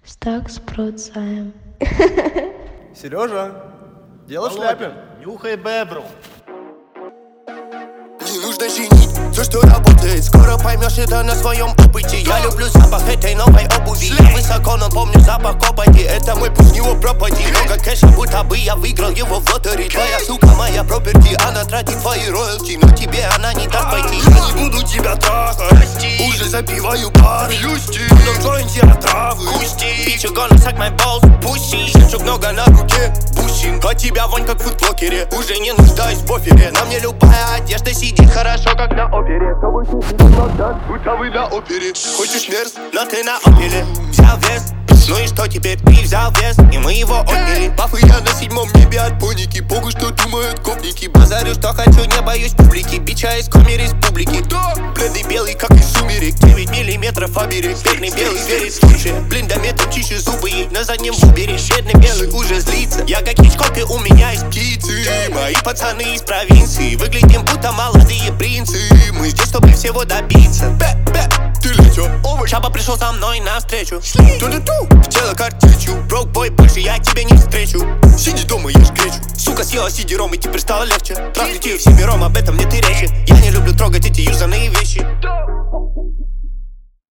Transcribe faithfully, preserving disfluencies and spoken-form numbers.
Стакс продзаем. Сережа, дело в шляпе. Нюхай бебру. Не нужно чинить все, что работает. Скоро поймешь это на своем опыте. Я люблю запах этой новой обуви. Я высоко, но помню запах копоти. Это мой путь, с него пропади. Много кэша, будто бы я выиграл его в лотерее. Твоя сука моя проперти, она тратит твои роялти, но тебе она не даст пойти. Я не буду тебя трахать, уже запиваю пары. В одном джойнте от травы. Bitch, you gonna suck my balls, pussy. Жемчуг много на руке, бусин. От тебя вонь как в фудблокере. Уже не нуждаюсь в офере. На мне любая одежда сидит хорошо, как на опере. Будто вы на опере. Хочешь мерз, но ты на опеле. Взял вес, ну и что теперь? Ты взял вес, и мы его отняли. Пафы я на седьмом небе от поники. Похуй, что думают гопники. Базарю, что хочу, не боюсь публики. Бича из коми республики. Бледный белый, как из сумерек. Девять миллиметров оберег. Бедный белый верит в случае. Блин, до метра чище зубы. И на заднем выбере. Бедный белый уже злится. Я как Хичкок, и у меня из птицы. Мои пацаны из провинции. Выглядим будто молодые принцы. Мы здесь, чтобы всего добиться. Бэ, бэ, ты летё, овощ. Шаба пришел со мной навстречу. Ту-ду-ту, в тело картечью. Брок бой, больше я тебя не встречу. Сиди дома, ешь гречу. Сука съела сидером, и теперь стало легче. Трахнуть ее всемиром, об этом нет и речи. Я не люблю трогать эти юзанные вещи.